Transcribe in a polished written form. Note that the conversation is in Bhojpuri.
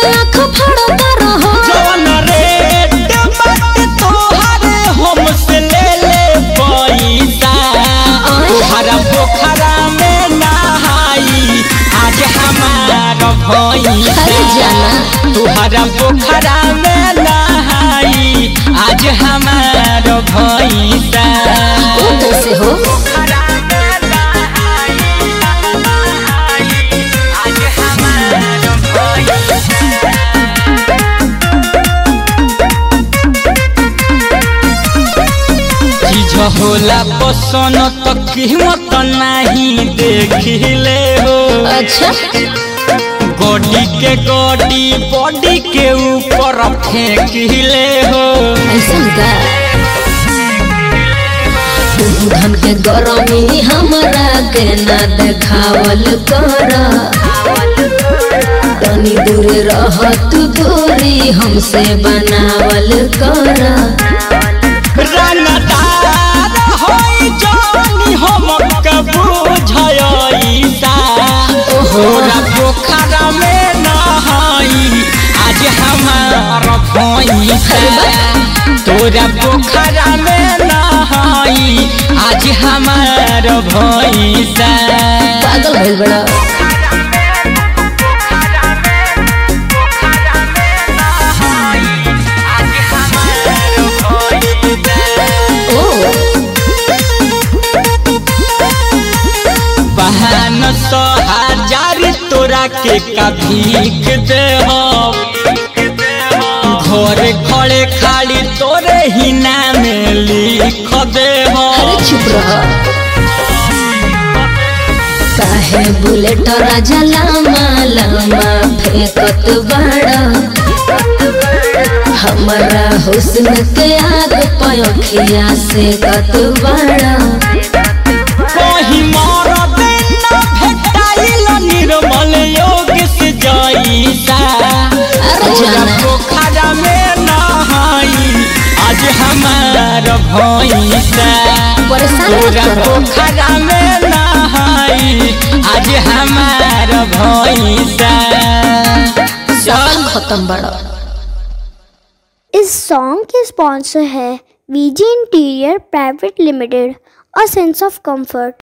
आँख फाड़ता रहो जवन रेट बाटे तोहरे हमसे ले ले पैसा तोहरा पोखरा में नहाई आज हमार भैंसा अरे जाना तोहरा पोखरा में नहाई आज हमार भैंसा वो कैसे हो होला पसंद तो कीमत नहीं देखिले हो अच्छा गोडी के गोडी बॉडी के ऊपर फेंकिले हो ऐसा का धन के गरमी हमरा के ना देखावल कर तनी दूर रह तू दूरी हमसे बनावल कर रंगदार होई जानी हमके बुझाईसा तोरा पोखरा में नहाई आज हमार भैंसा तोरा पोखरा में नहाई आज हमार भैंसा पागल भइल बड़ा बहन 100,000 तोरा के कभीक दे हो घर खड़े खाली तोरे ही नाम लिख दे हो अरे चुप रह काहे बुलेट राजा लामा लामा फेंकत बड़ा हमारा हुस्न के आग पयोखिया से कत बड़ा कहीं मोर बिना भेटाइल निर्मल योग से जाईसा तोरा पोखरा में नहाई आज हमार भैंसा तोरा पोखरा में नहाई आज हमार भैंसा चल खत्म बड़ा। इस सॉन्ग के स्पॉन्सर है VG interior private limited, a sense of comfort.